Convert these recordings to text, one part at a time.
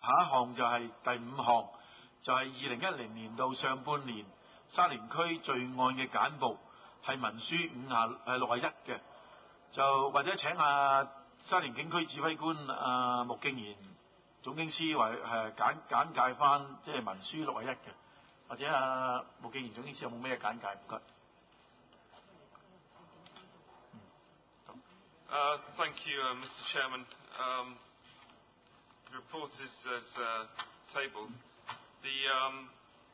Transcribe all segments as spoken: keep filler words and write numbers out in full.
下一項就係第五項，就係二零一零年到上半年沙田區罪案嘅簡報，係文書五廿誒六廿一嘅，就或者請阿沙田警區指揮官阿穆敬賢總警司為誒簡簡介翻即係文書六廿一嘅，或者阿穆敬賢總警司有冇咩簡介？唔該。 Uh, thank you, uh, Mister Chairman. Um, the report is as uh, tabled. The um,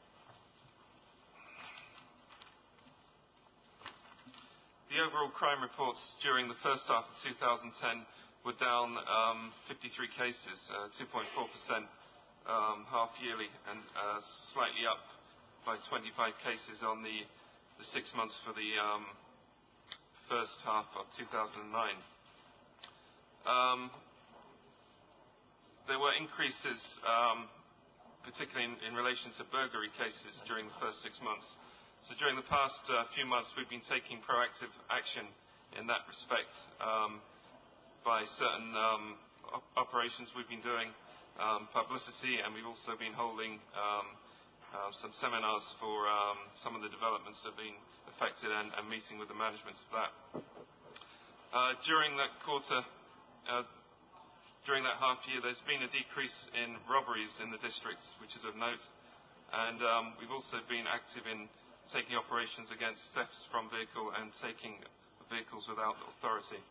the overall crime reports during the first half of two thousand ten were down um, fifty-three cases, uh, two point four percent um, half yearly, and uh, slightly up by twenty-five cases on the, the six months for the um, first half of two thousand nine. Um, there were increases, um, particularly in, in relation to burglary cases during the first six months. So during the past uh, few months, we've been taking proactive action in that respect um, by certain um, op- operations we've been doing, um, publicity, and we've also been holding um, uh, some seminars for um, some of the developments that have been affected and, and meeting with the management of that. Uh, during that quarter, uh, during that half year, there's been a decrease in robberies in the district, which is of note, and um, we've also been active in taking operations against thefts from vehicle and taking vehicles without authority.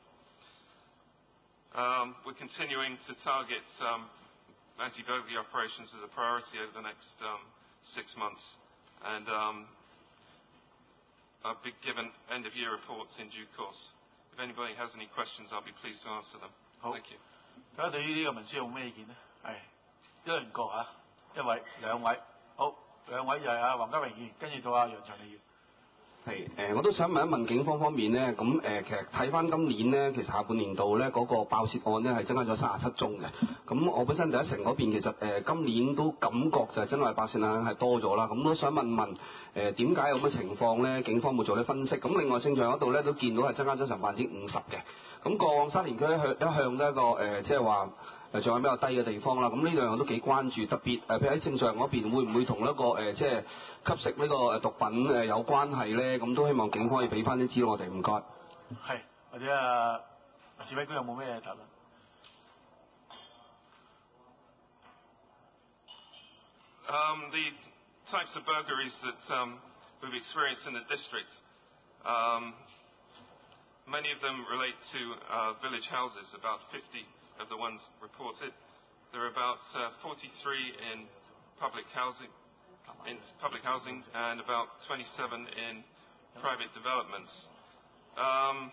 Um, we're continuing to target um, anti-burglary operations as a priority over the next um, six months, and um, I'll be given end-of-year reports in due course. If anybody has any questions, I'll be pleased to answer them. Thank you. 大家對於呢個文書有冇咩意見呢？係一人個嚇，一位、兩位，好，兩位就係阿黃家榮議員，跟住到阿楊長利議員。 係誒、呃，我都想問一問警方方面咧，咁誒、呃、其實睇翻今年咧，其實下半年度咧嗰、那個爆竊案咧係增加咗三十七宗嘅。咁我本身第一城嗰邊其實誒、呃、今年都感覺就係真係爆竊案係多咗啦。咁都想問問誒點解有咁嘅情況咧？警方會做啲分析。咁另外聖象嗰度咧都見到係增加咗成百分之五十嘅。咁過往沙田區一向一向都一個誒即係話。誒仲有比較低嘅地方啦，咁呢兩樣都幾關注，特別誒譬如喺正常嗰邊會唔會同一個誒、呃、即係吸食呢個誒毒品誒、呃、有關係咧？咁都希望警方可以俾翻啲資料我哋，唔該。 係或者啊，指揮官有冇咩答案 ？Um, the types of burglaries that um, we've experienced in the district, um, many of them relate to uh, village houses, about fifty of the ones reported. There are about uh, forty-three in public housing, in public housing, and about twenty-seven in private developments. Um,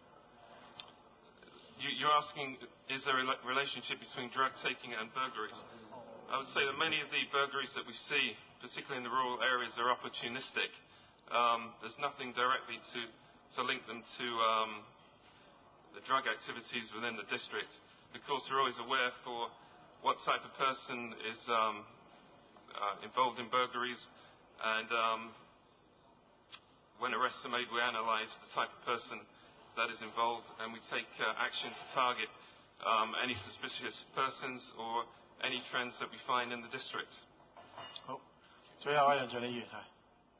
you, you're asking, is there a relationship between drug taking and burglaries? I would say that many of the burglaries that we see, particularly in the rural areas, are opportunistic. Um, there's nothing directly to, to link them to um, the drug activities within the district. Of course, we're always aware for what type of person is um, uh, involved in burglaries, and um, when arrests are made, we analyse the type of person that is involved, and we take uh, action to target um, any suspicious persons or any trends that we find in the district. 好，最後啊，楊長利議員係。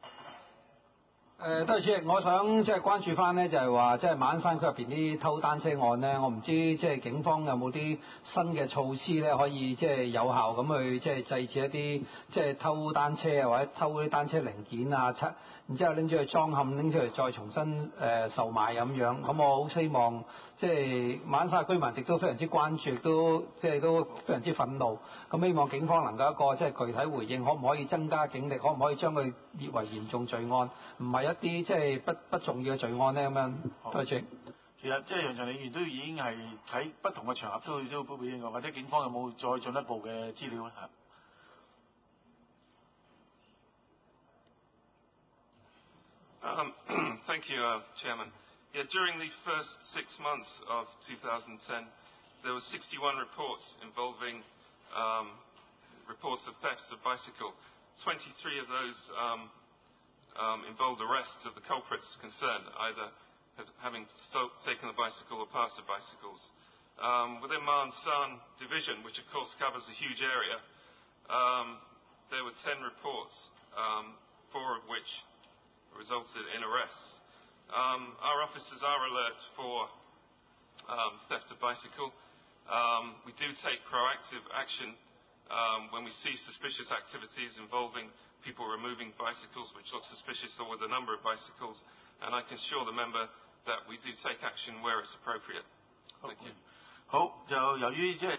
誒，多謝主席，我想即係關注翻呢，就係話即係馬鞍山區入邊啲偷單車案呢，我唔知即係警方有冇啲新嘅措施呢，可以即係有效咁去即係制止一啲即係偷單車啊，或者偷啲單車零件啊，七然之後拎出去裝嵌，拎出嚟再重新誒、呃、售賣咁樣。咁我好希望即係馬鞍山嘅居民亦都非常之關注，亦都即係都非常之憤怒。咁希望警方能夠一個即係具體回應，可唔可以增加警力，可唔可以將佢列為嚴重罪案，唔係一啲即係不不重要嘅罪案呢？咁樣。多謝。 其實即係楊長利議員都已經係喺不同嘅場合都都都表現過，或者警方有冇再進一步嘅資料咧？嚇。 Um, thank you, uh, Chairman. Yeah, during the first six months of two thousand ten, there were sixty-one reports involving um, reports of thefts of bicycle. twenty-three of those um, um, involved arrests of the culprits concerned, either having sto- taken the bicycle or passed the bicycles. Um, within Ma and San division, which of course covers a huge area, um, there were ten reports, um, four of which resulted in arrests. Um, our officers are alert for um, theft of bicycle. Um, we do take proactive action um, when we see suspicious activities involving people removing bicycles which look suspicious or with a number of bicycles, and I can assure the member that we do take action where it's appropriate. Thank you. 好，就由於即係